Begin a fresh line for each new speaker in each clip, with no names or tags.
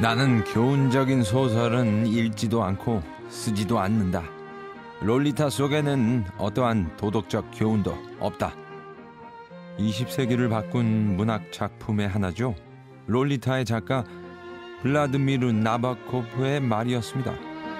나는 교훈적인 소설은 읽지도 않고 쓰지도 않는다. 롤리타 속에는 어떠한 도덕적 교훈도 없다. 20세기를 바꾼 문학 작품의 하나죠. 롤리타의 작가 블라드미르 나바코프의 말이었습니다.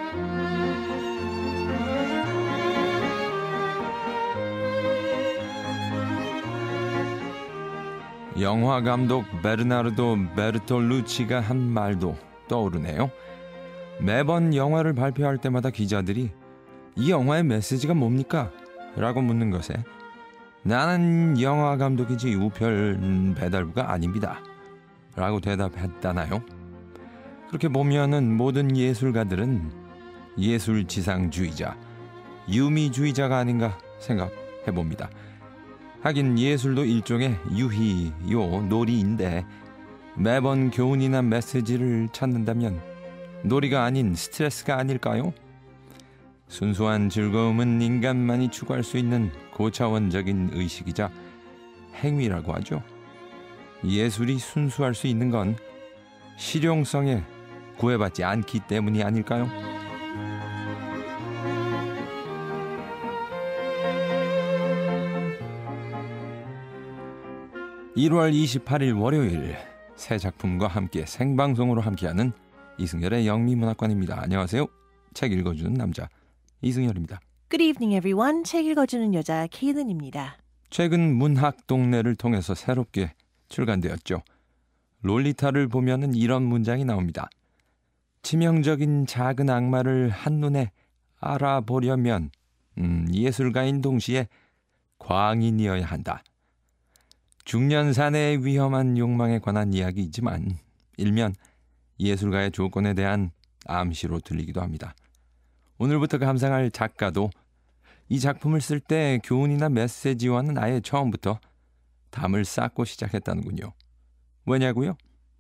영화 감독 베르나르도 베르톨루치가 한 말도 떠오르네요. 매번 영화를 발표할 때마다 기자들이 이 영화의 메시지가 뭡니까? 라고 묻는 것에 나는 영화 감독이지 우편 배달부가 아닙니다. 라고 대답했다나요? 그렇게 보면은 모든 예술가들은 예술지상주의자, 유미주의자가 아닌가 생각해봅니다. 하긴 예술도 일종의 유희요 놀이인데 매번 교훈이나 메시지를 찾는다면 놀이가 아닌 스트레스가 아닐까요? 순수한 즐거움은 인간만이 추구할 수 있는 고차원적인 의식이자 행위라고 하죠. 예술이 순수할 수 있는 건 실용성에 구애받지 않기 때문이 아닐까요? 1월 28일 월요일 새 작품과 함께 생방송으로 함께하는 이승열의 영미문학관입니다. 안녕하세요. 책 읽어주는 남자 이승열입니다.
Good evening everyone. 책 읽어주는 여자 케이든입니다.
최근 문학동네를 통해서 새롭게 출간되었죠. 롤리타를 보면은 이런 문장이 나옵니다. 치명적인 작은 악마를 한눈에 알아보려면 예술가인 동시에 광인이어야 한다. 중년 사내의 위험한 욕망에 관한 이야기이지만 일면 예술가의 조건에 대한 암시로 들리기도 합니다. 오늘부터 감상할 작가도 이 작품을 쓸 때 교훈이나 메시지와는 아예 처음부터 담을 쌓고 시작했다는군요. 왜냐고요?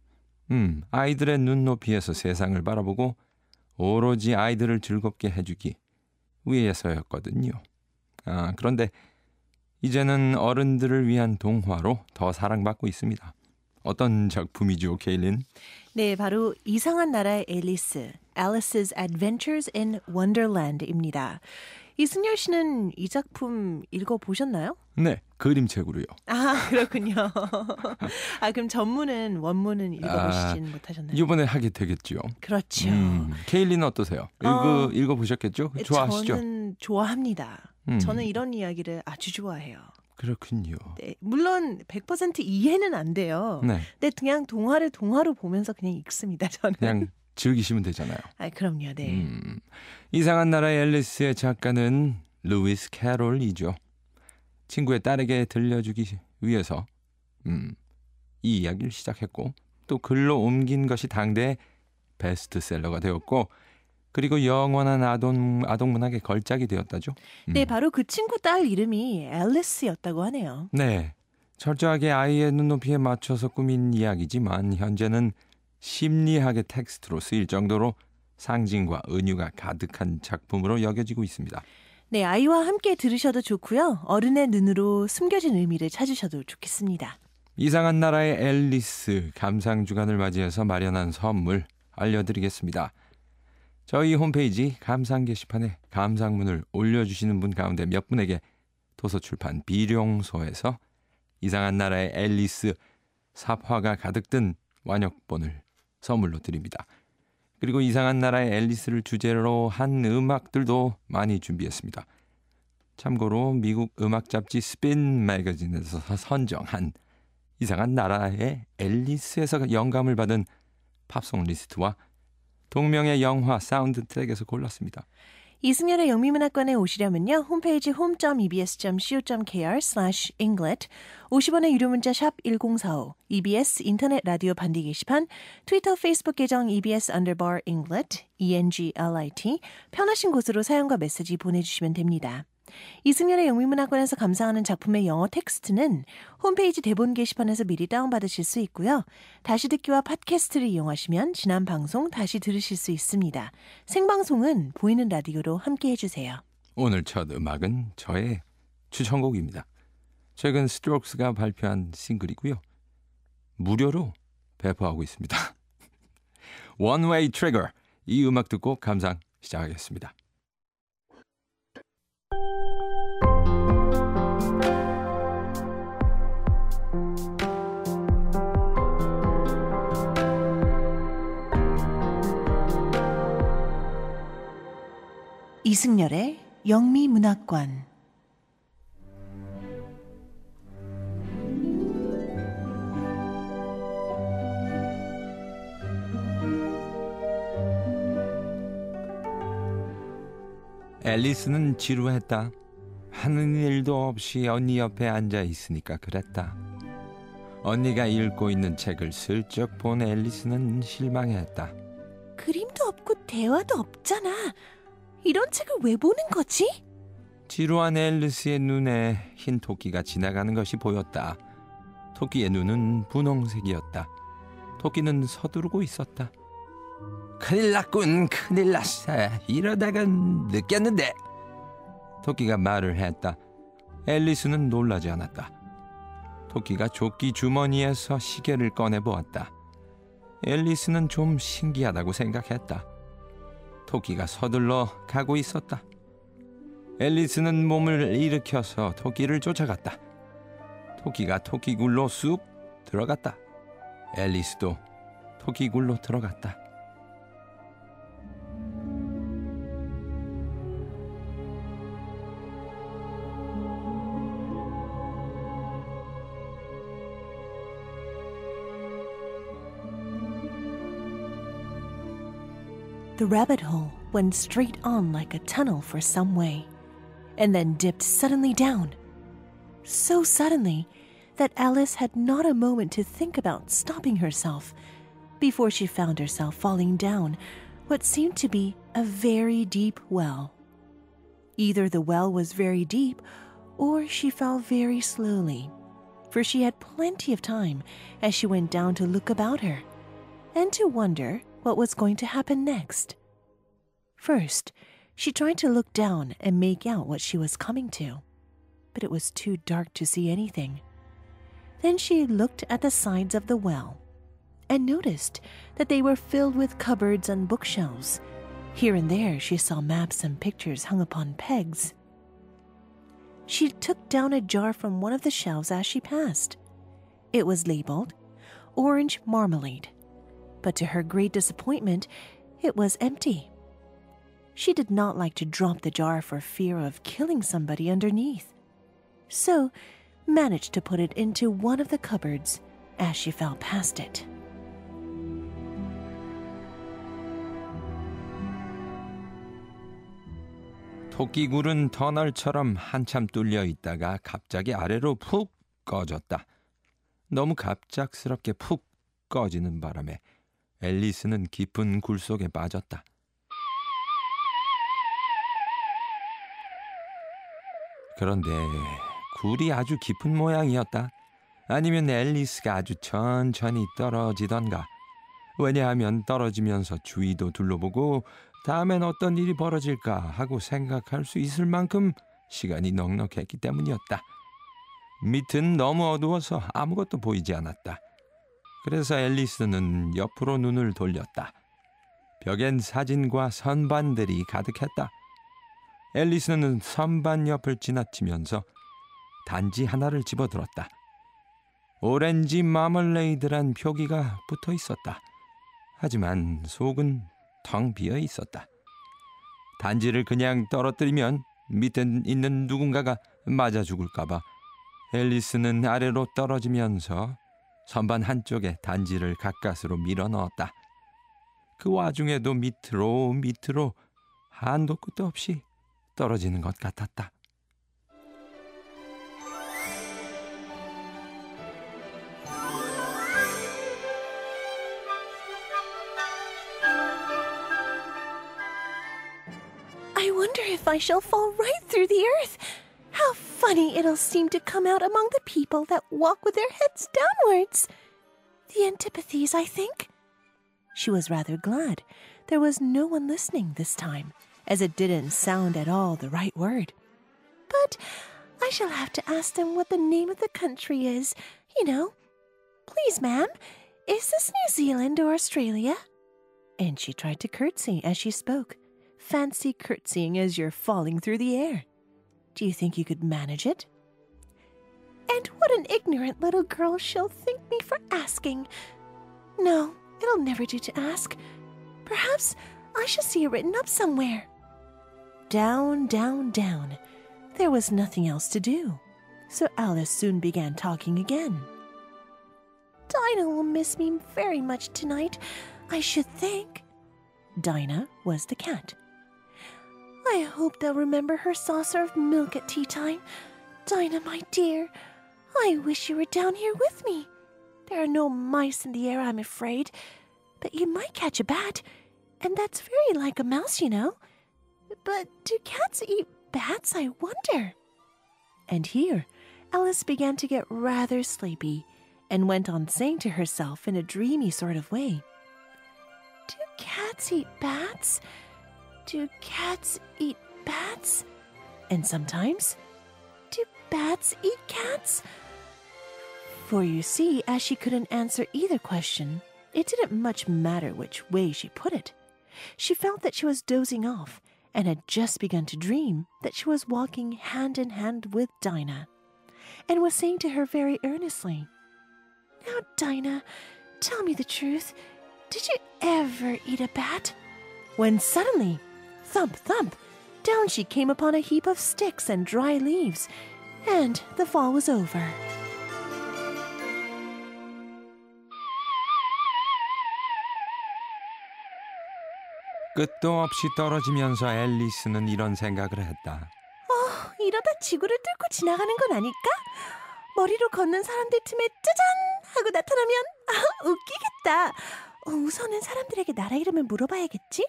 아이들의 눈높이에서 세상을 바라보고 오로지 아이들을 즐겁게 해주기 위해서였거든요. 그런데 이제는 어른들을 위한 동화로 더 사랑받고 있습니다. 어떤 작품이죠, 케일린?
네, 바로 이상한 나라의 앨리스, Alice's Adventures in Wonderland입니다. 이승열 씨는 이 작품 읽어보셨나요?
네, 그림책으로요.
아, 그렇군요. 그럼 전문은, 원문은 읽어보시진 못하셨나요?
이번에 하게 되겠죠.
그렇죠.
케일리는 어떠세요? 읽어보셨겠죠? 좋아하시죠?
저는 좋아합니다. 저는 이런 이야기를 아주 좋아해요.
그렇군요.
네, 물론 100% 이해는 안 돼요.
네.
근데 그냥 동화를 동화로 보면서 그냥 읽습니다. 저는.
그냥 즐기시면 되잖아요.
그럼요. 네.
이상한 나라의 앨리스의 작가는 루이스 캐롤이죠. 친구의 딸에게 들려주기 위해서 이 이야기를 시작했고 또 글로 옮긴 것이 당대의 베스트셀러가 되었고 그리고 영원한 아동 문학의 걸작이 되었다죠.
네, 바로 그 친구 딸 이름이 앨리스였다고 하네요.
네, 철저하게 아이의 눈높이에 맞춰서 꾸민 이야기지만 현재는 심리학의 텍스트로 쓰일 정도로 상징과 은유가 가득한 작품으로 여겨지고 있습니다.
네, 아이와 함께 들으셔도 좋고요. 어른의 눈으로 숨겨진 의미를 찾으셔도 좋겠습니다.
이상한 나라의 앨리스 감상주간을 맞이해서 마련한 선물 알려드리겠습니다. 저희 홈페이지 감상 게시판에 감상문을 올려주시는 분 가운데 몇 분에게 도서출판 비룡소에서 이상한 나라의 앨리스 삽화가 가득 든 완역본을 선물로 드립니다. 그리고 이상한 나라의 앨리스를 주제로 한 음악들도 많이 준비했습니다. 참고로 미국 음악 잡지 스핀 매거진에서 선정한 이상한 나라의 앨리스에서 영감을 받은 팝송 리스트와 동명의 영화 사운드 트랙에서 골랐습니다.
이승열의 영미문학관에 오시려면요. 홈페이지 home.ebs.co.kr/inglet 50원의 유료 문자 샵 1045 EBS 인터넷 라디오 반디 게시판 트위터 페이스북 계정 EBS_Inglet ENGLIT 편하신 곳으로 사연과 메시지 보내주시면 됩니다. 이승열의 영미문학관에서 감상하는 작품의 영어 텍스트는 홈페이지 대본 게시판에서 미리 다운받으실 수 있고요. 다시 듣기와 팟캐스트를 이용하시면 지난 방송 다시 들으실 수 있습니다. 생방송은 보이는 라디오로 함께 해주세요.
오늘 첫 음악은 저의 추천곡입니다. 최근 스트록스가 발표한 싱글이고요. 무료로 배포하고 있습니다. One Way Trigger. 이 음악 듣고 감상 시작하겠습니다.
이승열의 영미문학관.
앨리스는 지루했다. 하는 일도 없이 언니 옆에 앉아 있으니까 그랬다. 언니가 읽고 있는 책을 슬쩍 본 앨리스는 실망했다.
그림도 없고 대화도 없잖아. 이런 책을 왜 보는 거지?
지루한 앨리스의 눈에 흰 토끼가 지나가는 것이 보였다. 토끼의 눈은 분홍색이었다. 토끼는 서두르고 있었다. 큰일 났군, 큰일 났어. 이러다간 늦겠는데. 토끼가 말을 했다. 앨리스는 놀라지 않았다. 토끼가 조끼 주머니에서 시계를 꺼내보았다. 앨리스는 좀 신기하다고 생각했다. 토끼가 서둘러 가고 있었다. 앨리스는 몸을 일으켜서 토끼를 쫓아갔다. 토끼가 토끼굴로 쑥 들어갔다. 앨리스도 토끼굴로 들어갔다.
The rabbit hole went straight on like a tunnel for some way, and then dipped suddenly down. So suddenly that Alice had not a moment to think about stopping herself before she found herself falling down what seemed to be a very deep well. Either the well was very deep, or she fell very slowly, for she had plenty of time as she went down to look about her, and to wonder what was going to happen next. First, she tried to look down and make out what she was coming to, but it was too dark to see anything. Then she looked at the sides of the well and noticed that they were filled with cupboards and bookshelves. Here and there she saw maps and pictures hung upon pegs. She took down a jar from one of the shelves as she passed. It was labeled Orange Marmalade, but to her great disappointment, it was empty. She did not like to drop the jar for fear of killing somebody underneath, so managed to put it into one of the cupboards as she fell past it.
토끼굴은 터널처럼 한참 뚫려 있다가 갑자기 아래로 푹 꺼졌다. 너무 갑작스럽게 푹 꺼지는 바람에 앨리스는 깊은 굴 속에 빠졌다. 그런데 굴이 아주 깊은 모양이었다. 아니면 앨리스가 아주 천천히 떨어지던가. 왜냐하면 떨어지면서 주위도 둘러보고 다음엔 어떤 일이 벌어질까 하고 생각할 수 있을 만큼 시간이 넉넉했기 때문이었다. 밑은 너무 어두워서 아무것도 보이지 않았다. 그래서 앨리스는 옆으로 눈을 돌렸다. 벽엔 사진과 선반들이 가득했다. 앨리스는 선반 옆을 지나치면서 단지 하나를 집어들었다. 오렌지 마멀레이드란 표기가 붙어 있었다. 하지만 속은 텅 비어 있었다. 단지를 그냥 떨어뜨리면 밑에 있는 누군가가 맞아 죽을까봐 앨리스는 아래로 떨어지면서 선반 한쪽에 단지를 가까스로 밀어 넣었다. 그 와중에도 밑으로 한도 끝도 없이 떨어지는 것 같았다.
I wonder if I shall fall right through the earth. How funny it'll seem to come out among the people that walk with their heads downwards. The antipathies, I think. She was rather glad there was no one listening this time, as it didn't sound at all the right word. But I shall have to ask them what the name of the country is, you know. Please, ma'am, is this New Zealand or Australia? and she tried to curtsy as she spoke. Fancy curtsying as you're falling through the air. Do you think you could manage it? And what an ignorant little girl she'll think me for asking. No, it'll never do to ask. Perhaps I shall see it written up somewhere. Down, down, down. There was nothing else to do, so Alice soon began talking again. Dinah will miss me very much tonight, I should think. Dinah was the cat. I hope they'll remember her saucer of milk at tea time. Dinah, my dear, I wish you were down here with me. There are no mice in the air, I'm afraid, but you might catch a bat, and that's very like a mouse, you know. But do cats eat bats, I wonder? And here, Alice began to get rather sleepy and went on saying to herself in a dreamy sort of way, Do cats eat bats? Do cats eat bats? And sometimes, do bats eat cats? For you see, as she couldn't answer either question, it didn't much matter which way she put it. She felt that she was dozing off and had just begun to dream that she was walking hand in hand with Dinah, and was saying to her very earnestly, Now, Dinah, tell me the truth. Did you ever eat a bat? When suddenly, thump, thump, down she came upon a heap of sticks and dry leaves, and the fall was over.
끝도 없이 떨어지면서 앨리스는 이런 생각을 했다.
이러다 지구를 뚫고 지나가는 건 아닐까? 머리로 걷는 사람들 틈에 짜잔 하고 나타나면 웃기겠다. 우선은 사람들에게 나라 이름을 물어봐야겠지?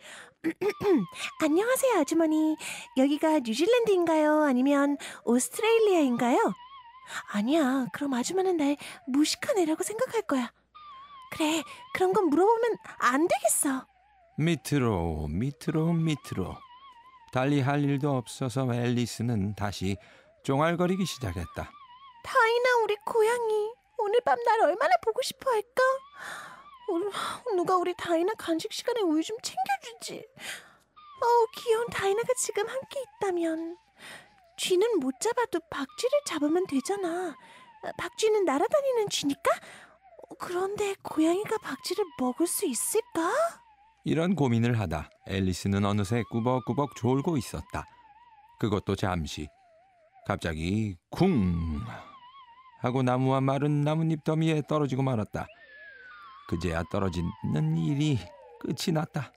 안녕하세요, 아주머니. 여기가 뉴질랜드인가요? 아니면 오스트레일리아인가요? 아니야, 그럼 아주머니는 날 무식한 애라고 생각할 거야. 그래, 그런 건 물어보면 안 되겠어.
밑으로 밑으로 밑으로. 달리 할 일도 없어서 앨리스는 다시 쫑알거리기 시작했다.
다이나, 우리 고양이. 오늘 밤 날 얼마나 보고 싶어 할까? 누가 우리 다이나 간식 시간에 우유 좀 챙겨주지. 귀여운 다이나가 지금 함께 있다면. 쥐는 못 잡아도 박쥐를 잡으면 되잖아. 박쥐는 날아다니는 쥐니까? 그런데 고양이가 박쥐를 먹을 수 있을까?
이런 고민을 하다 앨리스는 어느새 꾸벅꾸벅 졸고 있었다. 그것도 잠시. 갑자기 쿵 하고 나무와 마른 나뭇잎 더미에 떨어지고 말았다. 그제야 떨어지는 일이 끝이 났다.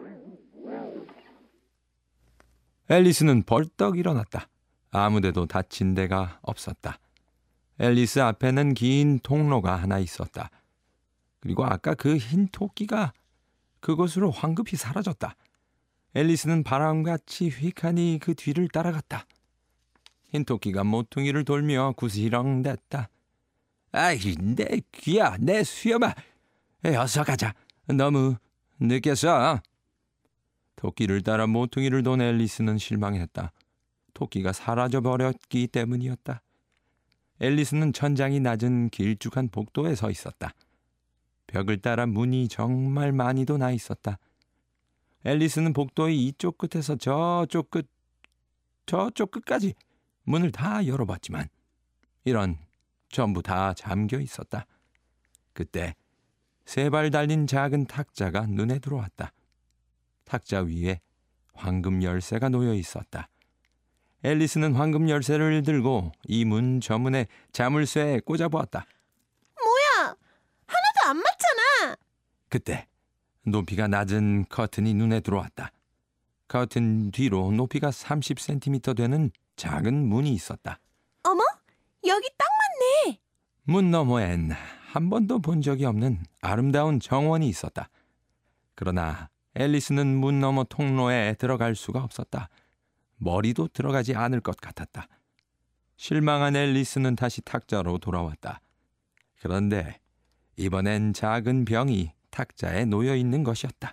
앨리스는 벌떡 일어났다. 아무데도 다친 데가 없었다. 앨리스 앞에는 긴 통로가 하나 있었다. 그리고 아까 그 흰 토끼가 그곳으로 황급히 사라졌다. 앨리스는 바람같이 휙하니 그 뒤를 따라갔다. 흰 토끼가 모퉁이를 돌며 구시렁댔다. 아이, 내 귀야, 내 수염아. 어서 가자. 너무 늦겠어. 토끼를 따라 모퉁이를 돈 앨리스는 실망했다. 토끼가 사라져버렸기 때문이었다. 앨리스는 천장이 낮은 길쭉한 복도에 서 있었다. 벽을 따라 문이 정말 많이도 나 있었다. 앨리스는 복도의 이쪽 끝에서 저쪽 끝까지 문을 다 열어봤지만 이런 전부 다 잠겨 있었다. 그때 세 발 달린 작은 탁자가 눈에 들어왔다. 탁자 위에 황금 열쇠가 놓여 있었다. 앨리스는 황금 열쇠를 들고 이 문 저 문에 자물쇠에 꽂아보았다.
뭐야? 하나도 안 맞잖아.
그때 높이가 낮은 커튼이 눈에 들어왔다. 커튼 뒤로 높이가 30cm 되는 작은 문이 있었다.
어머, 여기 딱 맞네.
문 너머엔 한 번도 본 적이 없는 아름다운 정원이 있었다. 그러나 앨리스는 문 너머 통로에 들어갈 수가 없었다. 머리도 들어가지 않을 것 같았다. 실망한 앨리스는 다시 탁자로 돌아왔다. 그런데 이번엔 작은 병이 탁자에 놓여 있는 것이었다.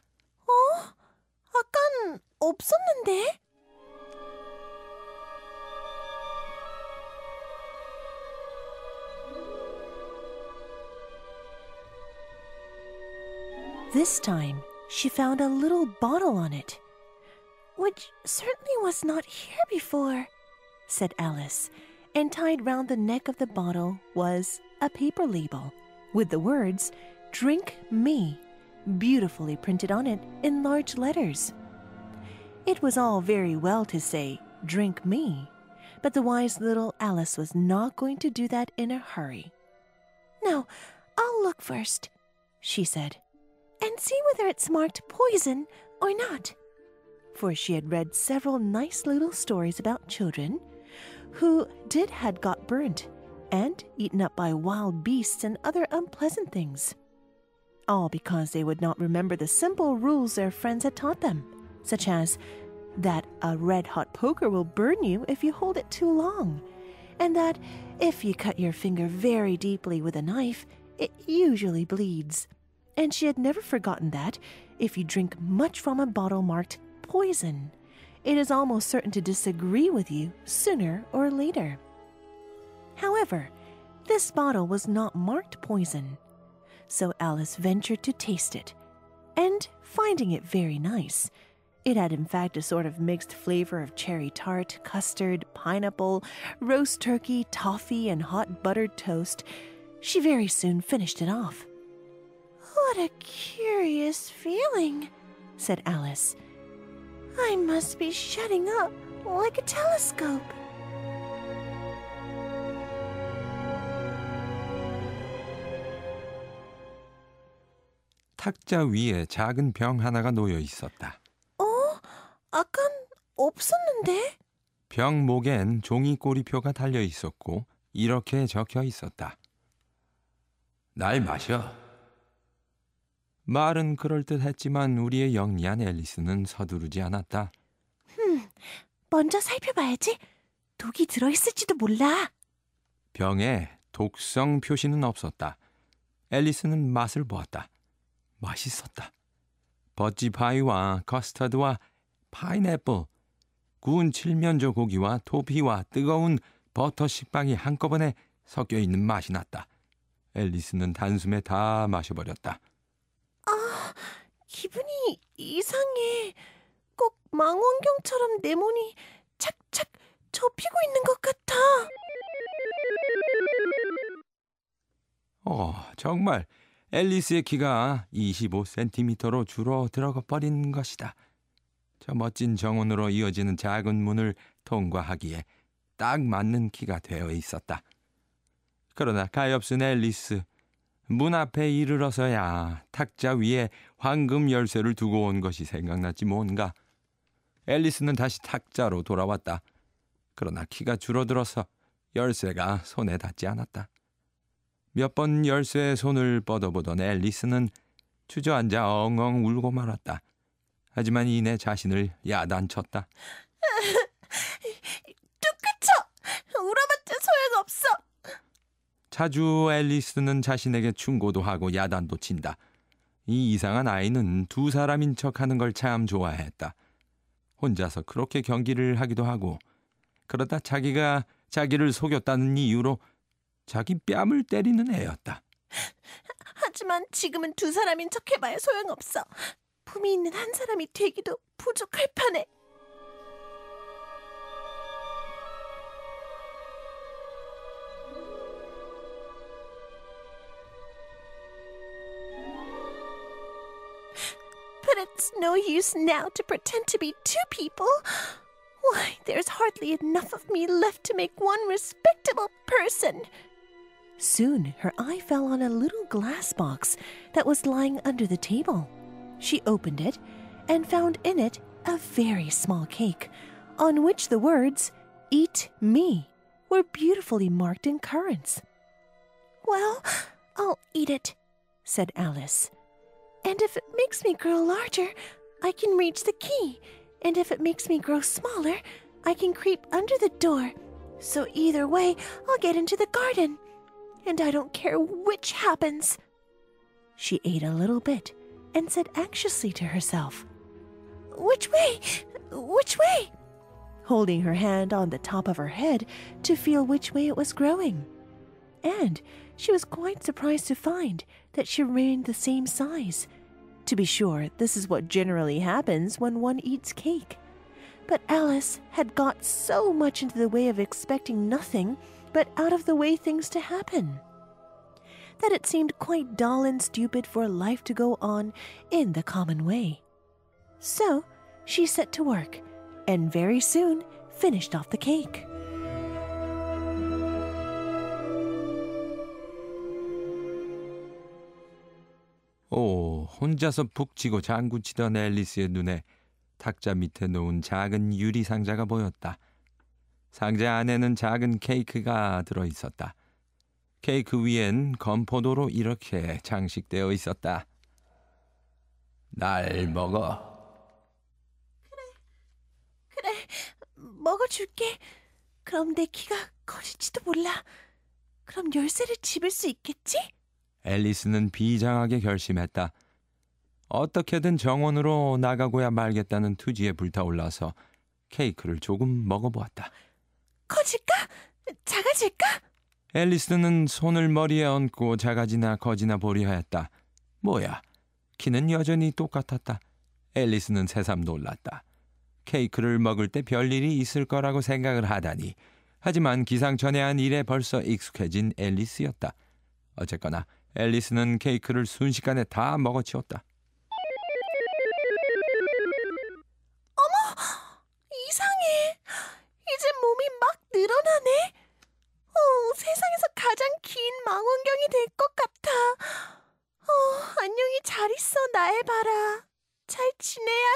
아깐 없었는데? This time, she found a little bottle on it. "Which certainly was not here before," said Alice, and tied round the neck of the bottle was a paper label with the words, "Drink Me," beautifully printed on it in large letters. It was all very well to say, "Drink me," but the wise little Alice was not going to do that in a hurry. "No, I'll look first," she said, "and see whether it's marked poison or not." For she had read several nice little stories about children who had got burnt and eaten up by wild beasts and other unpleasant things. All because they would not remember the simple rules their friends had taught them, such as that a red-hot poker will burn you if you hold it too long, and that if you cut your finger very deeply with a knife, it usually bleeds. And she had never forgotten that if you drink much from a bottle marked poison, it is almost certain to disagree with you sooner or later. However, this bottle was not marked poison, so Alice ventured to taste it, and finding it very nice, it had in fact a sort of mixed flavor of cherry tart, custard, pineapple, roast turkey, toffee, and hot buttered toast, she very soon finished it off. "What a curious feeling," said Alice. "I must be shutting up like a telescope."
탁자 위에 작은 병 하나가 놓여 있었다.
아깐 없었는데?
병 목엔 종이 꼬리표가 달려 있었고 이렇게 적혀 있었다. 날 마셔. 말은 그럴듯했지만 우리의 영리한 앨리스는 서두르지 않았다.
먼저 살펴봐야지. 독이 들어있을지도 몰라.
병에 독성 표시는 없었다. 앨리스는 맛을 보았다. 맛있었다. 버찌파이와 커스터드와 파인애플, 구운 칠면조 고기와 토피와 뜨거운 버터 식빵이 한꺼번에 섞여 있는 맛이 났다. 앨리스는 단숨에 다 마셔버렸다.
기분이 이상해. 꼭 망원경처럼 내 몸이 착착 접히고 있는 것 같아.
정말 앨리스의 키가 25cm로 줄어들어 버린 것이다. 저 멋진 정원으로 이어지는 작은 문을 통과하기에 딱 맞는 키가 되어 있었다. 그러나 가엾은 앨리스, 문 앞에 이르러서야 탁자 위에 황금 열쇠를 두고 온 것이 생각났지 뭔가. 앨리스는 다시 탁자로 돌아왔다. 그러나 키가 줄어들어서 열쇠가 손에 닿지 않았다. 몇 번 열쇠에 손을 뻗어보던 앨리스는 주저앉아 엉엉 울고 말았다. 하지만 이내 자신을 야단쳤다.
뚝 그쳐! 울어봤자 소용없어!
자주 앨리스는 자신에게 충고도 하고 야단도 친다. 이 이상한 아이는 두 사람인 척하는 걸 참 좋아했다. 혼자서 그렇게 경기를 하기도 하고 그러다 자기가 자기를 속였다는 이유로 자기 뺨을 때리는 애였다.
하지만 지금은 두 사람인 척 해봐야 소용없어. 품이 있는 한 사람이 되기도 부족할 판에. But it's no use now to pretend to be two people. Why, there's hardly enough of me left to make one respectable person. Soon her eye fell on a little glass box that was lying under the table. She opened it and found in it a very small cake, on which the words, "Eat me," were beautifully marked in currants. "Well, I'll eat it," said Alice. "And if it makes me grow larger, I can reach the key. And if it makes me grow smaller, I can creep under the door. So either way, I'll get into the garden. And I don't care which happens." She ate a little bit and said anxiously to herself, "Which way? Which way?" holding her hand on the top of her head to feel which way it was growing. And she was quite surprised to find that she remained the same size, To be sure, this is what generally happens when one eats cake. But Alice had got so much into the way of expecting nothing but out-of-the-way things to happen, that it seemed quite dull and stupid for life to go on in the common way. So she set to work, and very soon finished off the cake.
혼자서 푹 치고 장구치던 앨리스의 눈에 탁자 밑에 놓은 작은 유리 상자가 보였다. 상자 안에는 작은 케이크가 들어있었다. 케이크 위엔 건포도로 이렇게 장식되어 있었다. 날 먹어.
그래, 먹어줄게. 그럼 내 키가 커질지도 몰라. 그럼 열쇠를 집을 수 있겠지?
앨리스는 비장하게 결심했다. 어떻게든 정원으로 나가고야 말겠다는 투지에 불타올라서 케이크를 조금 먹어보았다.
커질까? 작아질까?
앨리스는 손을 머리에 얹고 작아지나 커지나 보려 했다. 뭐야, 키는 여전히 똑같았다. 앨리스는 새삼 놀랐다. 케이크를 먹을 때 별일이 있을 거라고 생각을 하다니. 하지만 기상천외한 일에 벌써 익숙해진 앨리스였다. 어쨌거나 앨리스는 케이크를 순식간에 다 먹어치웠다.
이상해. 이제 몸이 막 늘어나네. 세상에서 가장 긴 망원경이 될 것 같아. 안녕히 잘 있어, 나의 바라. 잘 지내야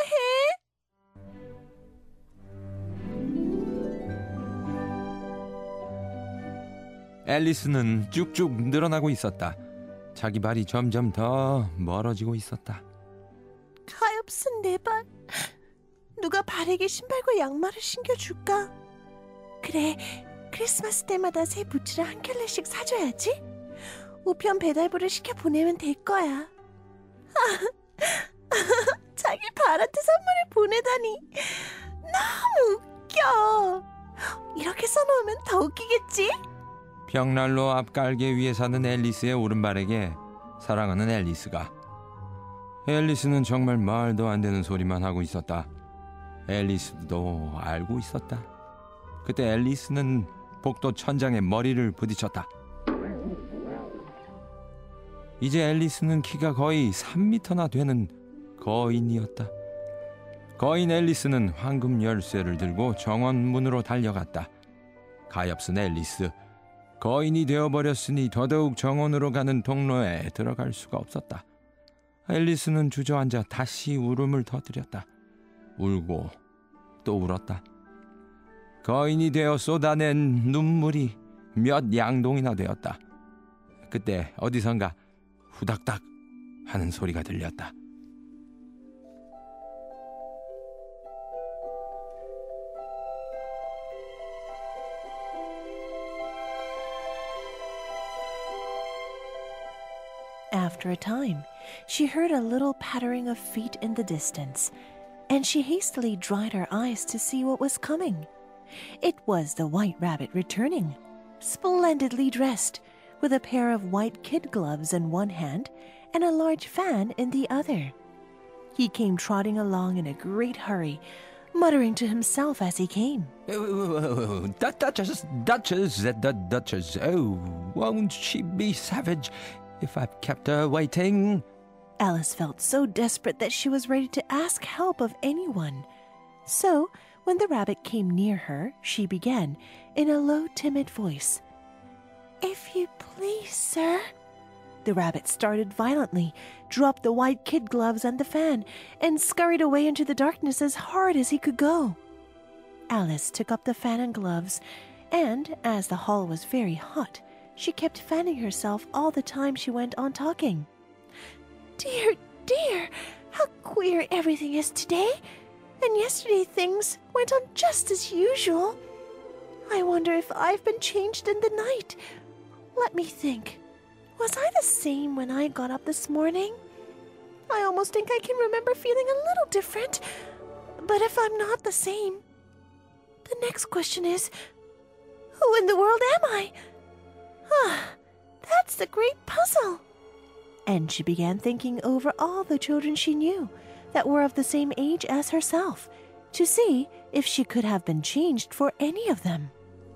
해.
앨리스는 쭉쭉 늘어나고 있었다. 자기 발이 점점 더 멀어지고 있었다.
가엾은 내 발. 누가 발에게 신발과 양말을 신겨줄까? 그래, 크리스마스 때마다 새 부츠를 한 켤레씩 사줘야지. 우편 배달부를 시켜 보내면 될 거야. 자기 발한테 선물을 보내다니 너무 웃겨. 이렇게 써놓으면 더 웃기겠지?
벽난로 앞 깔개 위에 사는 앨리스의 오른발에게 사랑하는 앨리스가. 앨리스는 정말 말도 안 되는 소리만 하고 있었다. 앨리스도 알고 있었다. 그때 앨리스는 복도 천장에 머리를 부딪혔다. 이제 앨리스는 키가 거의 3미터나 되는 거인이었다. 거인 앨리스는 황금 열쇠를 들고 정원 문으로 달려갔다. 가엾은 앨리스, 거인이 되어버렸으니 더더욱 정원으로 가는 통로에 들어갈 수가 없었다. 앨리스는 주저앉아 다시 울음을 터뜨렸다. 울고 또 울었다. 거인이 되어 쏟아낸 눈물이 몇 양동이나 되었다. 그때 어디선가 후닥닥 하는 소리가 들렸다.
After a time, she heard a little pattering of feet in the distance, and she hastily dried her eyes to see what was coming. It was the White Rabbit returning, splendidly dressed, with a pair of white kid gloves in one hand and a large fan in the other. He came trotting along in a great hurry, muttering to himself as he came.
Duchess, oh, won't she be savage if I've kept her waiting?
Alice felt so desperate that she was ready to ask help of anyone. So, when the rabbit came near her, she began, in a low, timid voice, "If you please, sir." The rabbit started violently, dropped the white kid gloves and the fan, and scurried away into the darkness as hard as he could go. Alice took up the fan and gloves, and, as the hall was very hot, she kept fanning herself all the time she went on talking. "Dear, dear, how queer everything is today. And yesterday things went on just as usual. I wonder if I've been changed in the night. Let me think. Was I the same when I got up this morning? I almost think I can remember feeling a little different. But if I'm not the same, the next question is, who in the world am I? That's the great puzzle." and she began thinking over all the children she knew that were of the same age as herself to see if she could have been changed for any of them.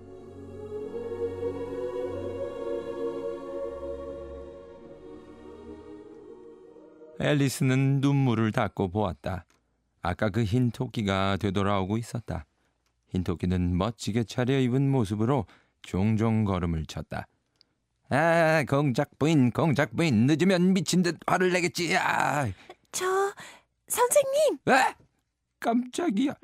앨리스는 눈물을 닦고 보았다. 아까 그 흰 토끼가 되돌아오고 있었다. 흰 토끼는 멋지게 차려입은 모습으로 종종 걸음을 쳤다. 아, 공작 부인, 늦으면 미친 듯 화를 내겠지. 아.
선생님!
아! 깜짝이야.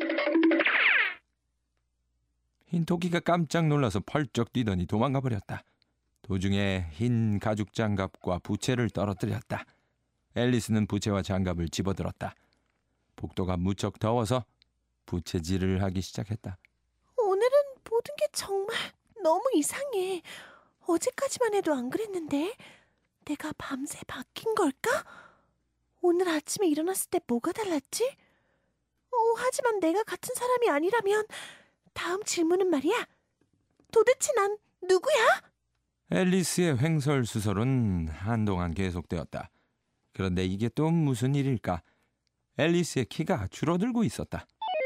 흰 토끼가 깜짝 놀라서 펄쩍 뛰더니 도망가 버렸다. 도중에 흰 가죽 장갑과 부채를 떨어뜨렸다. 앨리스는 부채와 장갑을 집어들었다. 복도가 무척 더워서 부채질을 하기 시작했다.
오늘은 모든 게 정말 너무 이상해. 어제까지만 해도 안 그랬는데 내가 밤새 바뀐 걸까? 오늘 아침에 일어났을 때 뭐가 달랐지? 하지만 내가 같은 사람이 아니라면 다음 질문은 말이야. 도대체 난 누구야?
앨리스의 횡설수설은 한동안 계속되었다. 그런데 이게 또 무슨 일일까? 앨리스의 키가 줄어들고 있었다.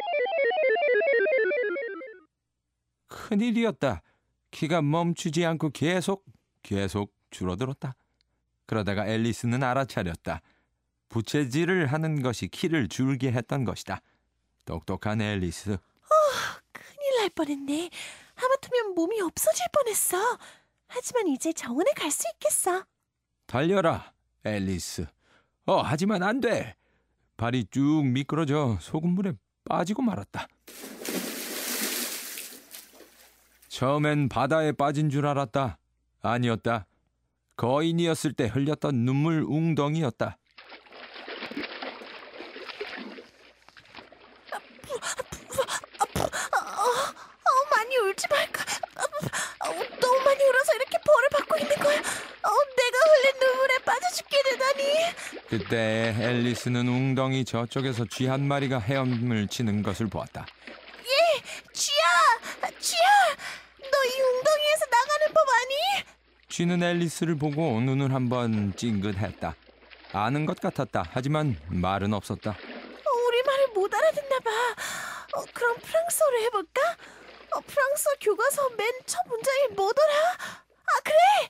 큰일이었다. 키가 멈추지 않고 계속 줄어들었다. 그러다가 앨리스는 알아차렸다. 부채질을 하는 것이 키를 줄게 했던 것이다. 똑똑한 앨리스.
큰일 날 뻔했네. 하마터면 몸이 없어질 뻔했어. 하지만 이제 정원에 갈 수 있겠어.
달려라, 앨리스. 하지만 안 돼. 발이 쭉 미끄러져 소금물에 빠지고 말았다. 처음엔 바다에 빠진 줄 알았다. 아니었다. 거인이었을 때 흘렸던 눈물 웅덩이였다.
많이 울지 말까. 너무 많이 울어서 이렇게 벌을 받고 있는 거야. 내가 흘린 눈물에 빠져 죽게 되다니.
그때 앨리스는 웅덩이 저쪽에서 쥐 한 마리가 헤엄을 치는 것을 보았다.
쥐야! 너 이 웅덩이에서 나가는 법 아니?
쥐는 앨리스를 보고 눈을 한번 찡긋했다. 아는 것 같았다. 하지만 말은 없었다.
우리 말을 못 알아듣나 봐. 그럼 프랑스어로 해볼까? 프랑스어 교과서 맨 첫 문장이 뭐더라? 그래!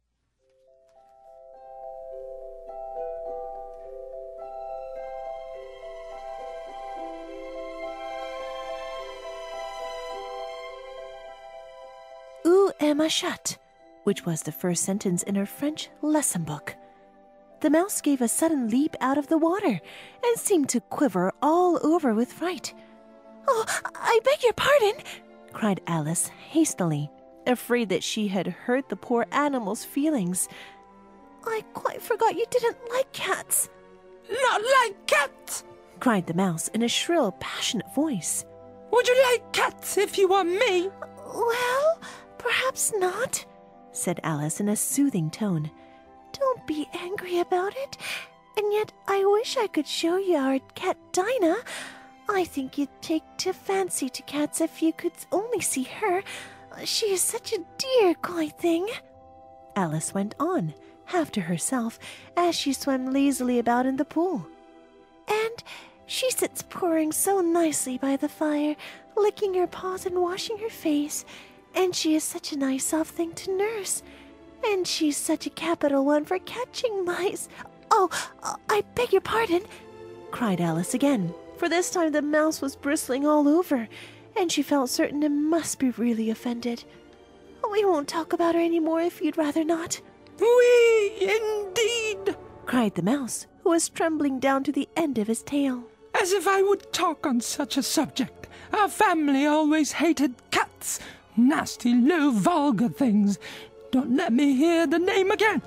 Où est ma chatte? Which was the first sentence in her French lesson book. The mouse gave a sudden leap out of the water and seemed to quiver all over with fright. I beg your pardon, cried Alice hastily, afraid that she had hurt the poor animal's feelings. I quite forgot you didn't like cats.
Not like cats!
Cried the mouse in a shrill, passionate voice.
Would you like cats if you were me?
Well, perhaps not, said Alice in a soothing tone. Don't be angry about it. And yet I wish I could show you our cat Dinah. I think you'd take to fancy to cats if you could only see her. She is such a dear, coy thing. Alice went on, half to herself, as she swam lazily about in the pool. And she sits purring so nicely by the fire, licking her paws and washing her face. And she is such a nice soft thing to nurse. And she's such a capital one for catching mice. I beg your pardon, cried Alice again, for this time the mouse was bristling all over, and she felt certain it must be really offended. We won't talk about her any more if you'd rather not.
Oui, indeed,
cried the mouse, who was trembling down to the end of his tail.
As if I would talk on such a subject. Our family always hated cats. Nasty, low, vulgar things. Don't let me hear the name again.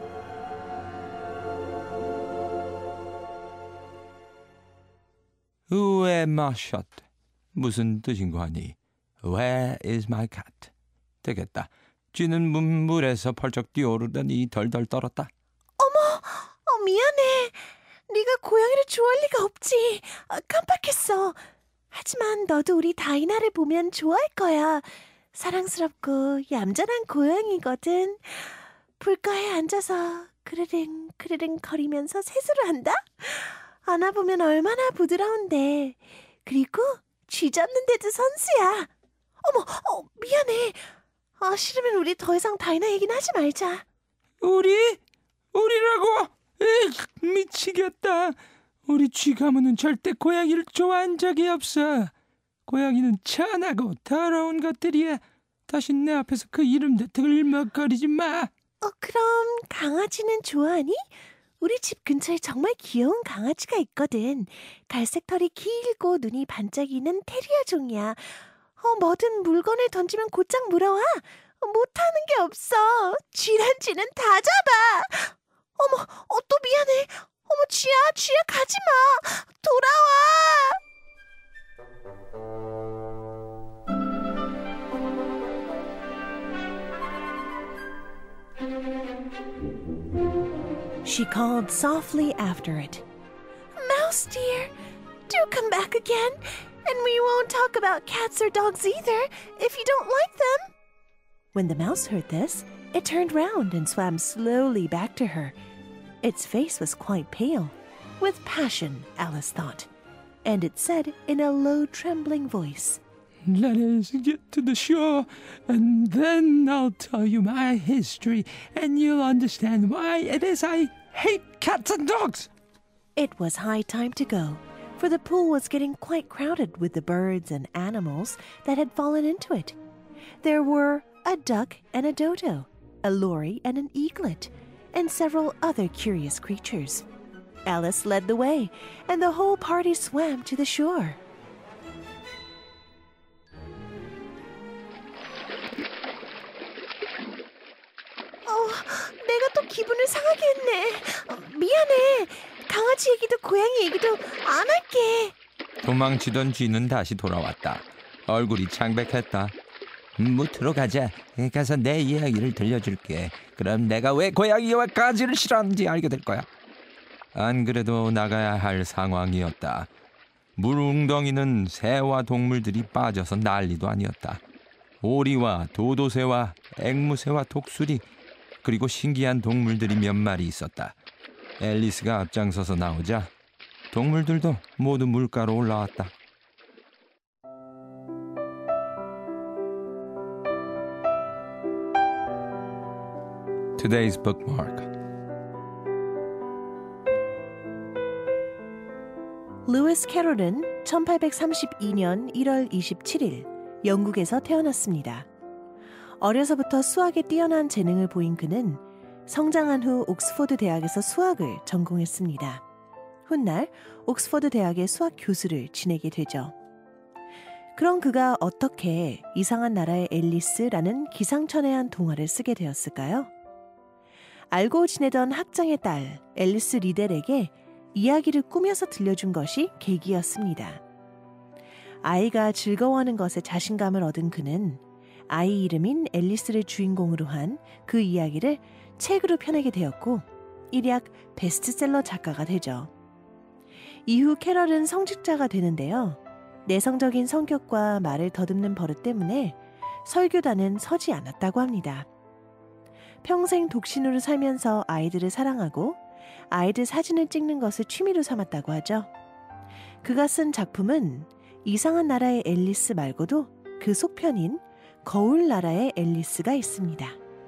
Où est ma chatte? 무슨 뜻인고 하니? Where is my cat? 되겠다. 쥐는 물에서 펄쩍 뛰어오르더니 덜덜 떨었다.
미안해. 네가 고양이를 좋아할 리가 없지. 깜빡했어. 하지만 너도 우리 다이나를 보면 좋아할 거야. 사랑스럽고 얌전한 고양이거든. 불가에 앉아서 그르릉 그르릉 거리면서 세수를 한다? 안아보면 얼마나 부드러운데. 그리고 쥐 잡는데도 선수야. 어머, 미안해. 싫으면 우리 더 이상 다이나 얘기는 하지 말자.
우리라고? 미치겠다. 우리 쥐 가문은 절대 고양이를 좋아한 적이 없어. 고양이는 천하고 더러운 것들이야. 다시 내 앞에서 그 이름도 들먹거리지 마.
그럼 강아지는 좋아하니? 우리 집 근처에 정말 귀여운 강아지가 있거든. 갈색 털이 길고 눈이 반짝이는 테리어 종이야. 뭐든 물건을 던지면 곧장 물어와. 못하는 게 없어. 쥐란 쥐는 다 잡아. 어머, 또 미안해. 어머, 쥐야 가지 마. 돌아와. She called softly after it. Mouse dear, do come back again. And we won't talk about cats or dogs either, if you don't like them. When the mouse heard this, it turned round and swam slowly back to her. Its face was quite pale, with passion, Alice thought, and it said in a low, trembling voice,
Let us get to the shore, and then I'll tell you my history, and you'll understand why it is I hate cats and dogs.
It was high time to go, for the pool was getting quite crowded with the birds and animals that had fallen into it. There were a duck and a dodo, a lory and an eaglet, and several other curious creatures. Alice led the way, and the whole party swam to the shore. 내가 또 기분을 상하게 했네. 미안해. 강아지 얘기도 고양이 얘기도 안 할게.
도망치던 쥐는 다시 돌아왔다. 얼굴이 창백했다. 무트로 가자. 가서 내 이야기를 들려줄게. 그럼 내가 왜 고양이와 까지를 싫어하는지 알게 될 거야. 안 그래도 나가야 할 상황이었다. 물 웅덩이는 새와 동물들이 빠져서 난리도 아니었다. 오리와 도도새와 앵무새와 독수리 그리고 신기한 동물들이 몇 마리 있었다. 앨리스가 앞장서서 나오자 동물들도 모두 물가로 올라왔다. Today's bookmark.
루이스 캐롤은 1832년 1월 27일 영국에서 태어났습니다. 어려서부터 수학에 뛰어난 재능을 보인 그는 성장한 후 옥스퍼드 대학에서 수학을 전공했습니다. 훗날 옥스퍼드 대학의 수학 교수를 지내게 되죠. 그런 그가 어떻게 이상한 나라의 앨리스라는 기상천외한 동화를 쓰게 되었을까요? 알고 지내던 학장의 딸 앨리스 리델에게 이야기를 꾸며서 들려준 것이 계기였습니다. 아이가 즐거워하는 것에 자신감을 얻은 그는 아이 이름인 앨리스를 주인공으로 한 그 이야기를 책으로 펴내게 되었고 일약 베스트셀러 작가가 되죠. 이후 캐럴은 성직자가 되는데요. 내성적인 성격과 말을 더듬는 버릇 때문에 설교단은 서지 않았다고 합니다. 평생 독신으로 살면서 아이들을 사랑하고 아이들 사진을 찍는 것을 취미로 삼았다고 하죠. 그가 쓴 작품은 이상한 나라의 앨리스 말고도 그 속편인 거울 나라의 앨리스가 있습니다.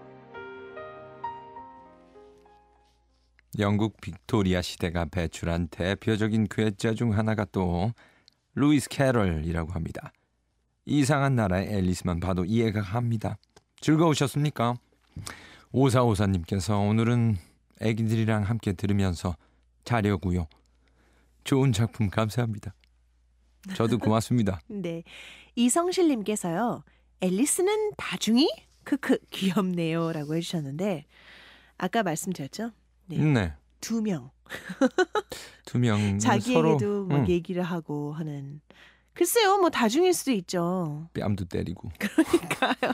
영국 빅토리아 시대가 배출한 대표적인 괴짜 중 하나가 또 루이스 캐럴이라고 합니다. 이상한 나라의 앨리스만 봐도 이해가 갑니다. 즐거우셨습니까? 5454님께서 오늘은 애기들이랑 함께 들으면서 자려고요. 좋은 작품 감사합니다. 저도 고맙습니다.
네, 이성실님께서요. 앨리스는 다중이? 크크 귀엽네요 라고 해주셨는데 아까 말씀드렸죠?
네.
2명.
2명
자기에게도
서로
막 얘기를 하고 하는. 글쎄요, 뭐 다중일 수도 있죠.
뺨도 때리고.
그러니까요.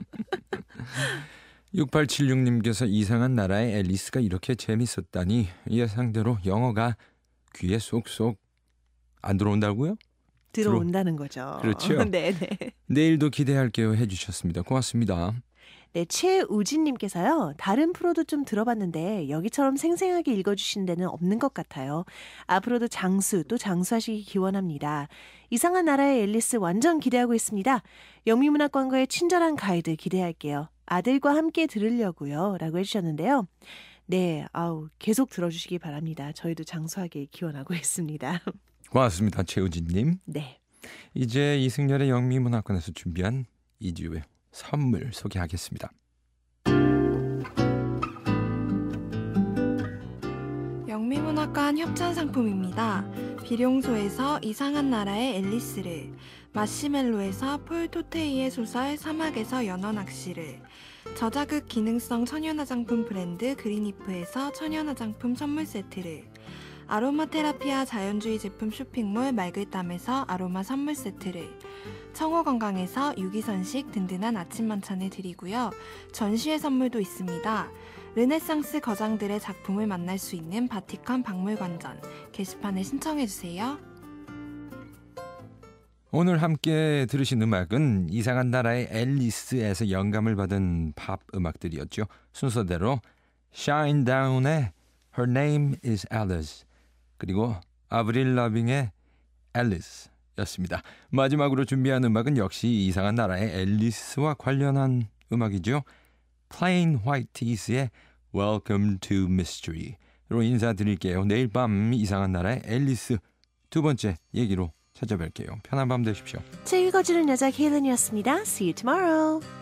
6876님께서 이상한 나라의 앨리스가 이렇게 재밌었다니 예상대로 영어가 귀에 쏙쏙 안 들어온다고요?
들어온다는 거죠.
그렇죠.
네네.
내일도 기대할게요 해주셨습니다. 고맙습니다.
네, 최우진님께서요. 다른 프로도 좀 들어봤는데 여기처럼 생생하게 읽어주신 데는 없는 것 같아요. 앞으로도 장수 또 장수하시기 기원합니다. 이상한 나라의 앨리스 완전 기대하고 있습니다. 영미문화권과의 친절한 가이드 기대할게요. 아들과 함께 들으려고요. 라고 해주셨는데요. 네, 계속 들어주시기 바랍니다. 저희도 장수하길 기원하고 있습니다.
고맙습니다. 최우진님.
네.
이제 이승열의 영미문화권에서 준비한 2주의 선물 소개하겠습니다.
영미문화관 협찬 상품입니다. 비룡소에서 이상한 나라의 앨리스를, 마시멜로에서 폴 토테이의 소설 사막에서 연어 낚시를, 저자극 기능성 천연화장품 브랜드 그린이프에서 천연화장품 선물 세트를, 아로마 테라피아 자연주의 제품 쇼핑몰 말글담에서 아로마 선물 세트를, 청호건강에서 유기선식 든든한 아침 만찬을 드리고요. 전시회 선물도 있습니다. 르네상스 거장들의 작품을 만날 수 있는 바티칸 박물관전 게시판에 신청해주세요.
오늘 함께 들으신 음악은 이상한 나라의 앨리스에서 영감을 받은 팝 음악들이었죠. 순서대로 Shine Down의 Her Name is Alice, 그리고 아브릴 러빙의 앨리스 였습니다. 마지막으로 준비한 음악은 역시 이상한 나라의 앨리스와 관련한 음악이죠. Plain White Tees의 Welcome to Mystery로 인사드릴게요. 내일 밤 이상한 나라의 앨리스 두 번째 얘기로 찾아뵐게요. 편한 밤 되십시오.
책 읽어주는 여자 케일런이었습니다. See you tomorrow.